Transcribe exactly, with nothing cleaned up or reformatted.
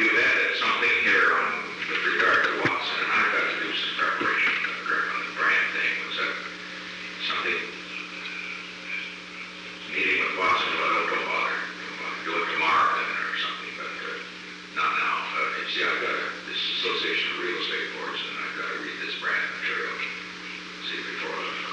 you had added something here on, with regard to Watson, and I've got to do some preparation on the brand thing. Was that something, meeting with Watson, well, don't bother. Do it tomorrow then or something, but uh, not now. Uh, you see, I've got a, this Association of Real Estate Boards, and I've got to read this brand material. See, before I